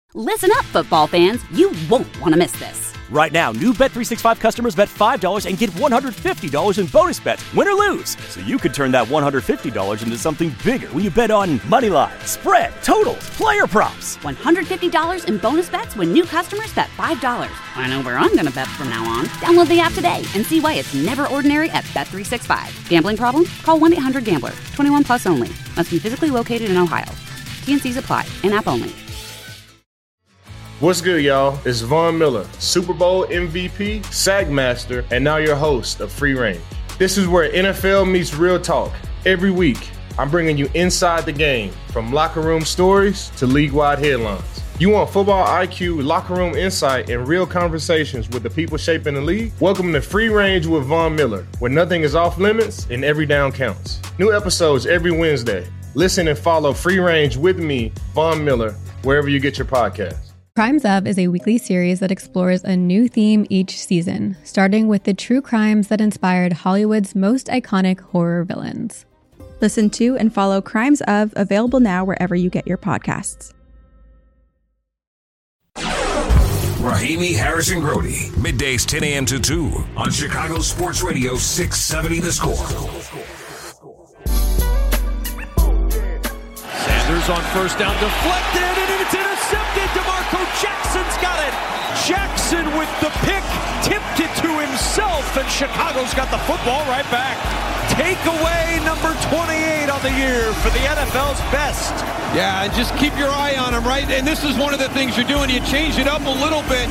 Listen up, football fans. You won't want to miss this. Right now, new Bet365 customers bet $5 and get $150 in bonus bets, win or lose. So you could turn that $150 into something bigger when you bet on money line, spread, totals, player props. $150 in bonus bets when new customers bet $5. I know where I'm going to bet from now on. Download the app today and see why it's never ordinary at Bet365. Gambling problem? Call 1-800-GAMBLER. 21 plus only. Must be physically located in Ohio. T&Cs apply. In-app only. What's good, y'all? It's Von Miller, Super Bowl MVP, Sack Master, and now your host of Free Range. This is where NFL meets real talk. Every week, I'm bringing you inside the game, from locker room stories to league-wide headlines. You want football IQ, locker room insight, and real conversations with the people shaping the league? Welcome to Free Range with Von Miller, where nothing is off limits and every down counts. New episodes every Wednesday. Listen and follow Free Range with me, Von Miller, wherever you get your podcasts. Crimes Of is a weekly series that explores a new theme each season, starting with the true crimes that inspired Hollywood's most iconic horror villains. Listen to and follow Crimes Of, available now wherever you get your podcasts. Rahimi Harrison Grody, middays 10 a.m. to 2 on Chicago Sports Radio 670 The Score. Sanders on first down, deflected, and it's intercepted. DeMarco Jackson's got it. Jackson with the pick, tipped it to himself, and Chicago's got the football right back. Takeaway number 28 on the year for the NFL's best. Yeah, and just keep your eye on him, right? And this is one of the things you're doing. You change it up a little bit.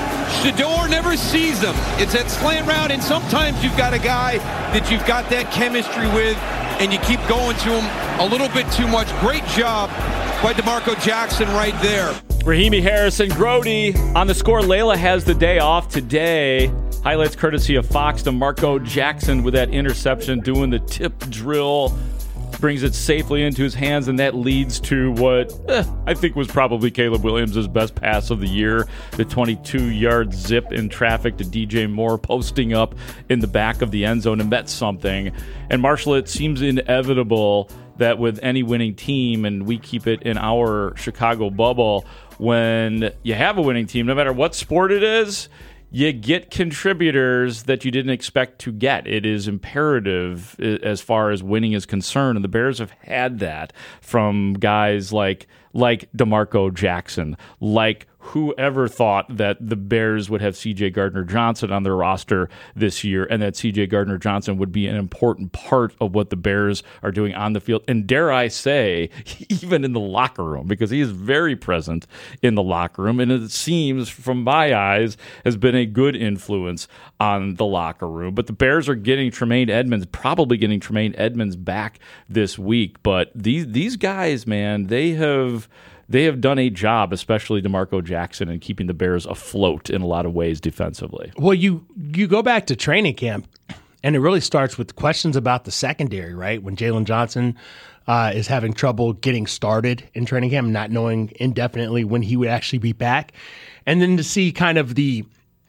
Shador never sees them. It's that slant route, and sometimes you've got a guy that you've got that chemistry with, and you keep going to him a little bit too much. Great job by DeMarco Jackson right there. Rahimi Harrison Grody on The Score. Layla has the day off today. Highlights courtesy of Fox. DeMarco Jackson with that interception, doing the tip drill, brings it safely into his hands, and that leads to what I think was probably Caleb Williams' best pass of the year, the 22-yard zip in traffic to DJ Moore, posting up in the back of the end zone, and that's something. And Marshall, it seems inevitable that with any winning team, and we keep it in our Chicago bubble, when you have a winning team, no matter what sport it is, you get contributors that you didn't expect to get. It is imperative as far as winning is concerned, and the Bears have had that from guys like DeMarco Jackson, like whoever thought that the Bears would have C.J. Gardner-Johnson on their roster this year, and that C.J. Gardner-Johnson would be an important part of what the Bears are doing on the field, and dare I say, even in the locker room, because he is very present in the locker room, and it seems, from my eyes, has been a good influence on the locker room. But the Bears are getting Tremaine Edmunds, probably getting Tremaine Edmunds back this week, but these guys, man, they have done a job, especially DeMarco Jackson, in keeping the Bears afloat in a lot of ways defensively. Well, you go back to training camp, and it really starts with questions about the secondary, right? When Jalen Johnson is having trouble getting started in training camp, not knowing indefinitely when he would actually be back. And then to see kind of the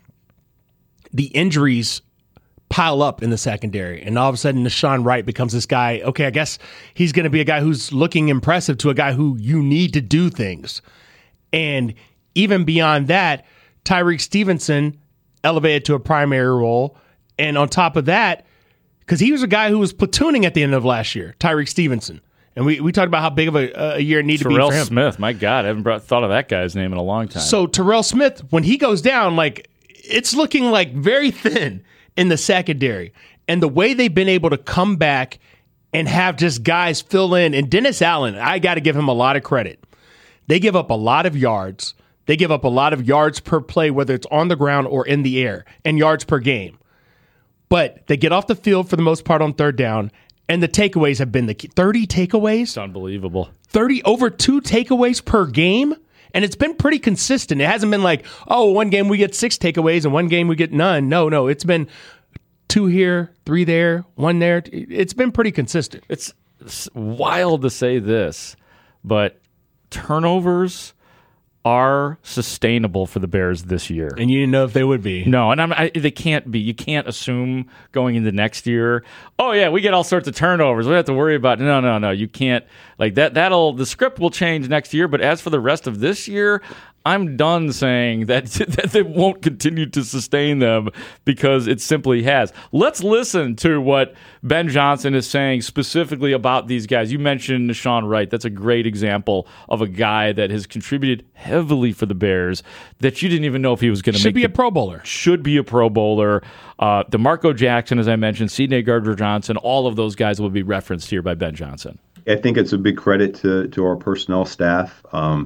injuries pile up in the secondary, and all of a sudden Nahshon Wright becomes this guy. Okay, I guess he's going to be a guy who's looking impressive to a guy who you need to do things. And even beyond that, Tyreek Stevenson elevated to a primary role. And on top of that, because he was a guy who was platooning at the end of last year, Tyreek Stevenson. And we talked about how big of a year it needed to be for him. Terrell Smith, my God, I haven't thought of that guy's name in a long time. So Terrell Smith, when he goes down, like, it's looking like very thin in the secondary. And the way they've been able to come back and have just guys fill in. And Dennis Allen, I got to give him a lot of credit. They give up a lot of yards. They give up a lot of yards per play, whether it's on the ground or in the air, and yards per game. But they get off the field for the most part on third down, and the takeaways have been the key. 30 takeaways? It's unbelievable. Over 2 takeaways per game? And it's been pretty consistent. It hasn't been like, oh, one game we get 6 takeaways and one game we get none. No. It's been 2 here, 3 there, 1 there. It's been pretty consistent. It's wild to say this, but turnovers are sustainable for the Bears this year. And you didn't know if they would be. No, and they can't be. You can't assume going into next year, oh yeah, we get all sorts of turnovers. We don't have to worry about No. You can't. Like that the script will change next year, but as for the rest of this year, I'm done saying that they won't continue to sustain them because it simply has. Let's listen to what Ben Johnson is saying specifically about these guys. You mentioned Nahshon Wright. That's a great example of a guy that has contributed heavily for the Bears that you didn't even know if he was going to Should be a Pro Bowler. Should be a Pro Bowler. DeMarco Jackson, as I mentioned, C.J. Gardner-Johnson, all of those guys will be referenced here by Ben Johnson. I think it's a big credit to our personnel staff.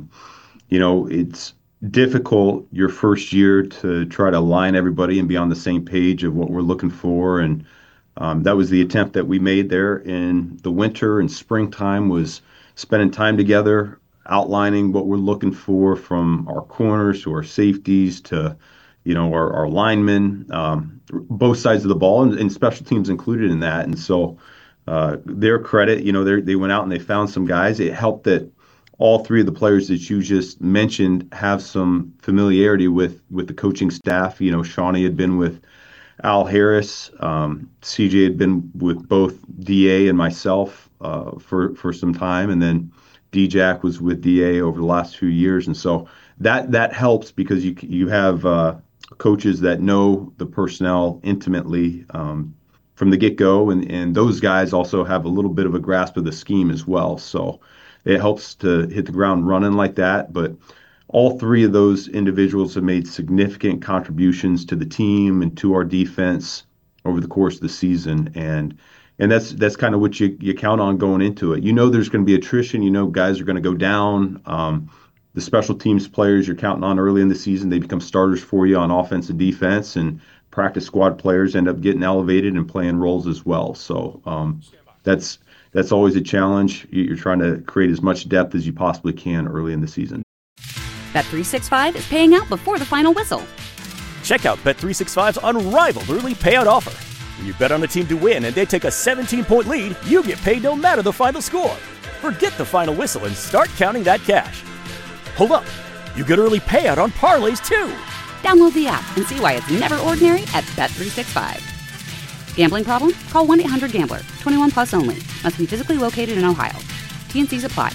It's difficult your first year to try to align everybody and be on the same page of what we're looking for. And that was the attempt that we made there in the winter and springtime, was spending time together, outlining what we're looking for from our corners to our safeties to, our linemen, both sides of the ball, and special teams included in that. And so their credit, they went out and they found some guys. It helped that all three of the players that you just mentioned have some familiarity with the coaching staff. Shawnee had been with Al Harris. CJ had been with both DA and myself for some time, and then D-Jack was with DA over the last few years. And so that helps because you have coaches that know the personnel intimately from the get-go, and those guys also have a little bit of a grasp of the scheme as well. So it helps to hit the ground running like that. But all three of those individuals have made significant contributions to the team and to our defense over the course of the season. And that's kind of what you count on going into it. There's going to be attrition. Guys are going to go down. The special teams players you're counting on early in the season, they become starters for you on offense and defense. And practice squad players end up getting elevated and playing roles as well. So that's always a challenge. You're trying to create as much depth as you possibly can early in the season. Bet365 is paying out before the final whistle. Check out Bet365's unrivaled early payout offer. When you bet on a team to win and they take a 17-point lead, you get paid no matter the final score. Forget the final whistle and start counting that cash. Hold up. You get early payout on parlays, too. Download the app and see why it's never ordinary at Bet365. Gambling problem? Call 1-800-GAMBLER. 21 plus only. Must be physically located in Ohio. T&Cs apply.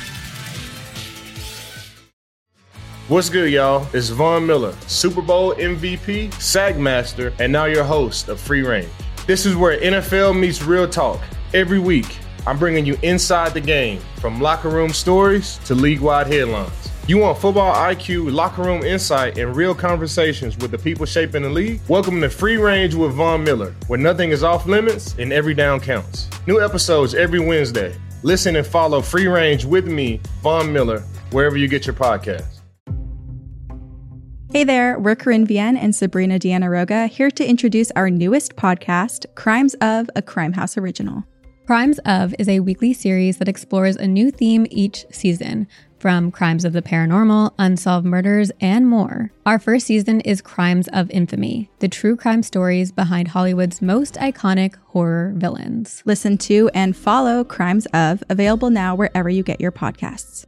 What's good, y'all? It's Von Miller, Super Bowl MVP, Sack Master, and now your host of Free Range. This is where NFL meets real talk. Every week, I'm bringing you inside the game, from locker room stories to league-wide headlines. You want football IQ, locker room insight, and real conversations with the people shaping the league? Welcome to Free Range with Von Miller, where nothing is off limits and every down counts. New episodes every Wednesday. Listen and follow Free Range with me, Von Miller, wherever you get your podcasts. Hey there, we're Corinne Vienne and Sabrina Diana-Roga, here to introduce our newest podcast, Crimes of, a Crime House original. Crimes of is a weekly series that explores a new theme each season, from crimes of the paranormal, unsolved murders, and more. Our first season is Crimes of Infamy, the true crime stories behind Hollywood's most iconic horror villains. Listen to and follow Crimes of, available now wherever you get your podcasts.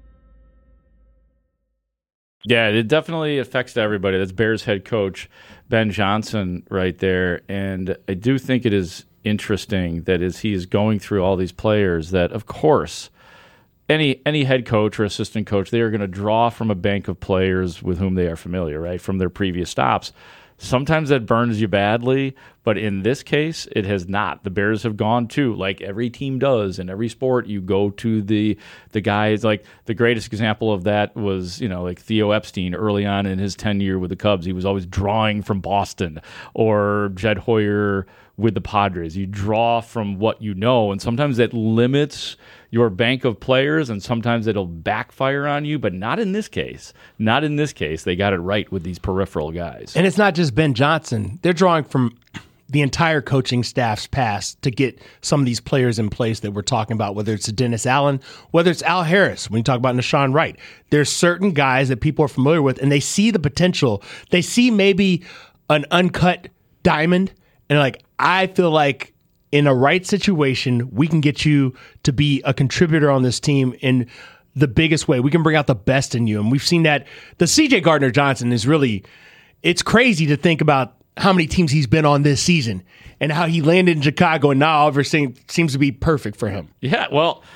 Yeah, it definitely affects everybody. That's Bears head coach Ben Johnson right there. And I do think it is interesting that as he is going through all these players that, of course, any head coach or assistant coach, they are going to draw from a bank of players with whom they are familiar, right, from their previous stops. Sometimes that burns you badly, but in this case, it has not. The Bears have gone to, like every team does in every sport, you go to the guys. Like the greatest example of that was, like Theo Epstein early on in his tenure with the Cubs. He was always drawing from Boston, or Jed Hoyer with the Padres. You draw from what you know, and sometimes that limits your bank of players, and sometimes it'll backfire on you, but not in this case. Not in this case. They got it right with these peripheral guys. And it's not just Ben Johnson. They're drawing from the entire coaching staff's past to get some of these players in place that we're talking about, whether it's Dennis Allen, whether it's Al Harris, when you talk about Nahshon Wright. There's certain guys that people are familiar with, and they see the potential. They see maybe an uncut diamond, and like, I feel like in a right situation, we can get you to be a contributor on this team in the biggest way. We can bring out the best in you. And we've seen that. The C.J. Gardner-Johnson is really, it's crazy to think about how many teams he's been on this season and how he landed in Chicago, and now everything seems to be perfect for him. Yeah, well,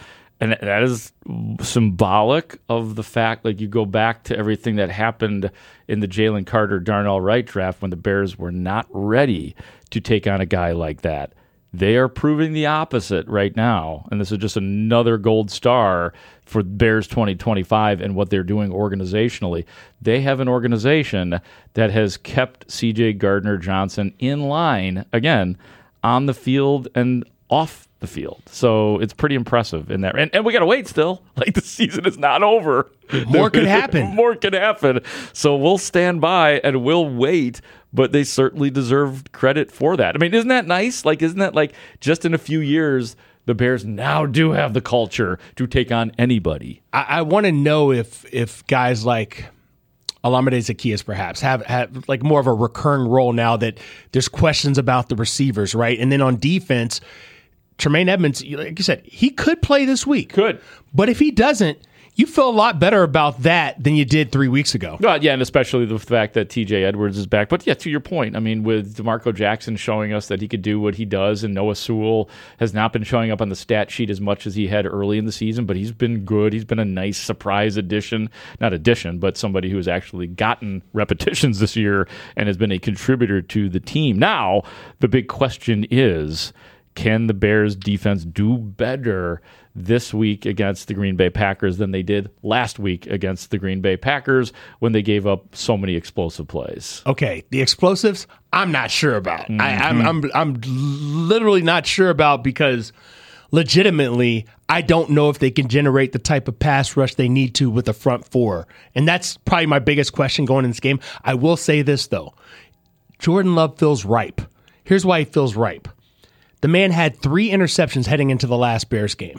And that is symbolic of the fact, like you go back to everything that happened in the Jalen Carter, Darnell Wright draft when the Bears were not ready to take on a guy like that. They are proving the opposite right now, and this is just another gold star for Bears 2025 and what they're doing organizationally. They have an organization that has kept C.J. Gardner-Johnson in line, again, on the field and off the field. So it's pretty impressive in that. And we got to wait still. Like, the season is not over. More could happen. More could happen. So we'll stand by and we'll wait, but they certainly deserve credit for that. I mean, isn't that nice? Like, isn't that like just in a few years, the Bears now do have the culture to take on anybody? I want to know if guys like Olamide Zaccheaus perhaps have like more of a recurring role now that there's questions about the receivers, right? And then on defense, Tremaine Edmunds, like you said, he could play this week. Could. But if he doesn't, you feel a lot better about that than you did 3 weeks ago. Yeah, and especially the fact that TJ Edwards is back. But yeah, to your point, I mean, with DeMarco Jackson showing us that he could do what he does, and Noah Sewell has not been showing up on the stat sheet as much as he had early in the season, but he's been good. He's been a nice surprise addition. Not addition, but somebody who has actually gotten repetitions this year and has been a contributor to the team. Now, the big question is, can the Bears defense do better this week against the Green Bay Packers than they did last week against the Green Bay Packers when they gave up so many explosive plays? Okay, the explosives, I'm not sure about. I'm literally not sure about, because legitimately, I don't know if they can generate the type of pass rush they need to with the front four. And that's probably my biggest question going in this game. I will say this, though. Jordan Love feels ripe. Here's why he feels ripe. The man had 3 interceptions heading into the last Bears game.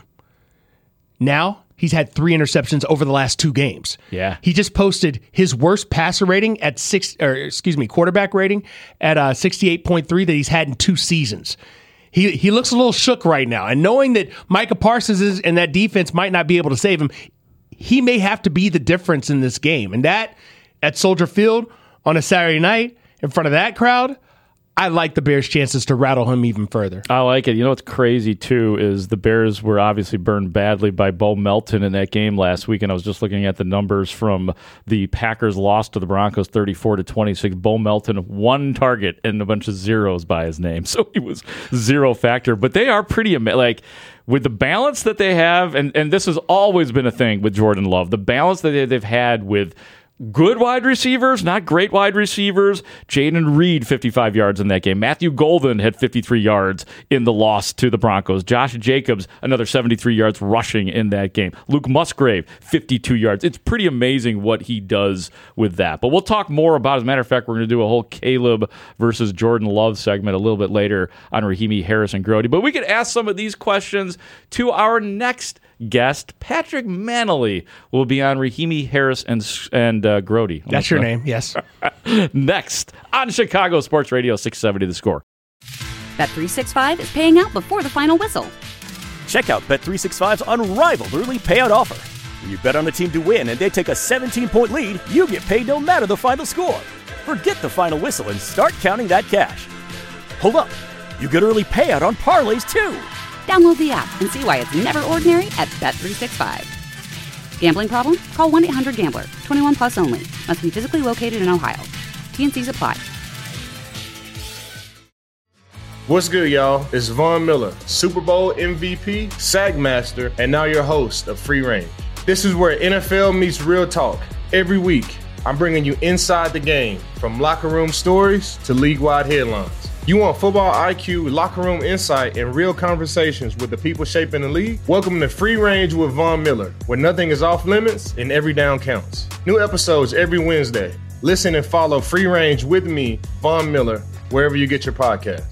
Now, he's had 3 interceptions over the last 2 games. Yeah. He just posted his worst passer rating at quarterback rating at 68.3 that he's had in 2 seasons. He looks a little shook right now. And knowing that Micah Parsons and that defense might not be able to save him, he may have to be the difference in this game. And that, at Soldier Field on a Saturday night in front of that crowd, I like the Bears' chances to rattle him even further. I like it. You know what's crazy, too, is the Bears were obviously burned badly by Bo Melton in that game last week, and I was just looking at the numbers from the Packers' loss to the Broncos 34-26. Bo Melton, 1 target and a bunch of zeros by his name, so he was 0 factor. But they are pretty like, with the balance that they have, and this has always been a thing with Jordan Love, the balance that they've had with good wide receivers, not great wide receivers. Jaden Reed, 55 yards in that game. Matthew Golden had 53 yards in the loss to the Broncos. Josh Jacobs, another 73 yards rushing in that game. Luke Musgrave, 52 yards. It's pretty amazing what he does with that. But we'll talk more about it. As a matter of fact, we're going to do a whole Caleb versus Jordan Love segment a little bit later on Rahimi, Harris, and Grody. But we could ask some of these questions to our next guest. Patrick Manley will be on Rahimi, Harris, and Grody. That's your name, yes. Next on Chicago Sports Radio 670 The Score. Bet365 is paying out before the final whistle. Check out Bet365's unrivaled early payout offer. When you bet on a team to win and they take a 17-point lead, you get paid no matter the final score. Forget the final whistle and start counting that cash. Hold up. You get early payout on parlays, too. Download the app and see why it's never ordinary at Bet365. Gambling problem? Call 1-800-GAMBLER. 21 plus only. Must be physically located in Ohio. T&Cs apply. What's good, y'all? It's Von Miller, Super Bowl MVP, Sack Master, and now your host of Free Range. This is where NFL meets real talk. Every week, I'm bringing you inside the game, from locker room stories to league-wide headlines. You want football IQ, locker room insight, and real conversations with the people shaping the league? Welcome to Free Range with Von Miller, where nothing is off limits and every down counts. New episodes every Wednesday. Listen and follow Free Range with me, Von Miller, wherever you get your podcasts.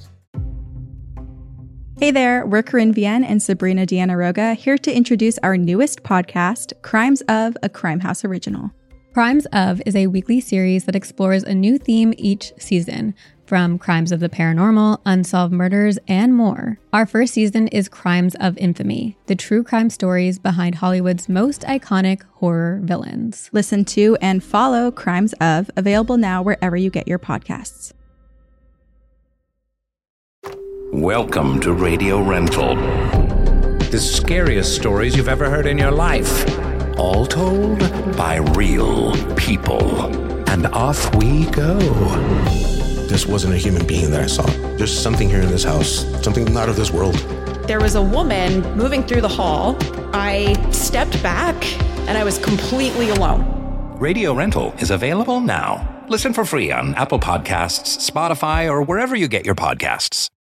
Hey there, we're Corinne Vienne and Sabrina Diana-Roga, here to introduce our newest podcast, Crimes of, a Crime House original. Crimes of is a weekly series that explores a new theme each season, from crimes of the paranormal, unsolved murders, and more. Our first season is Crimes of Infamy, the true crime stories behind Hollywood's most iconic horror villains. Listen to and follow Crimes of, available now wherever you get your podcasts. Welcome to Radio Rental. the scariest stories you've ever heard in your life. All told by real people. And off we go. This wasn't a human being that I saw. There's something here in this house, something not of this world. There was a woman moving through the hall. I stepped back and I was completely alone. Radio Rental is available now. Listen for free on Apple Podcasts, Spotify, or wherever you get your podcasts.